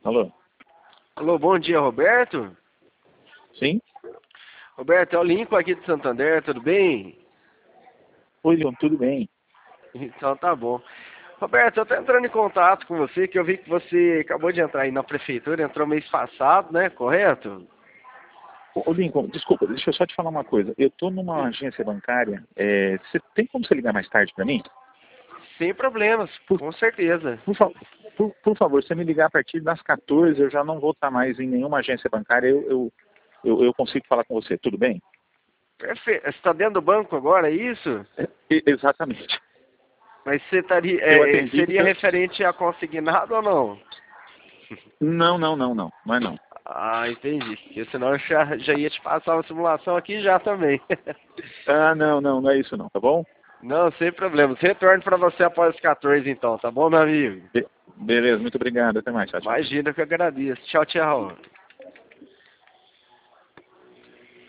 Alô? Alô, bom dia, Roberto. Sim? Roberto, é o Lincoln aqui de Santander, tudo bem? Oi, Leon, tudo bem? Então tá bom. Roberto, eu tô entrando em contato com você, que eu vi que você acabou de entrar aí na prefeitura, entrou mês passado, né? Correto? Ô, Lincoln, desculpa, deixa eu só te falar uma coisa. Eu estou numa agência bancária. Tem como você ligar mais tarde para mim? Sem problemas, Por, com certeza. por, fa- por favor, se você me ligar a partir das 14, eu já não vou estar mais em nenhuma agência bancária. Eu consigo falar com você, tudo bem? Perfeito. Você está dentro do banco agora, é isso? Exatamente. Mas você estaria, Eu atendi seria porque... referente a consignado ou não? Não, não, não, não. Não é não. Ah, entendi. Porque senão eu já ia te passar uma simulação aqui já também. Ah, não, não, não é isso não, tá bom? Não, sem problemas. Retorno para você após as 14 então, tá bom, meu amigo? Beleza, muito obrigado. Até mais. Tchau, tchau. Imagina que eu agradeço. Tchau, tchau.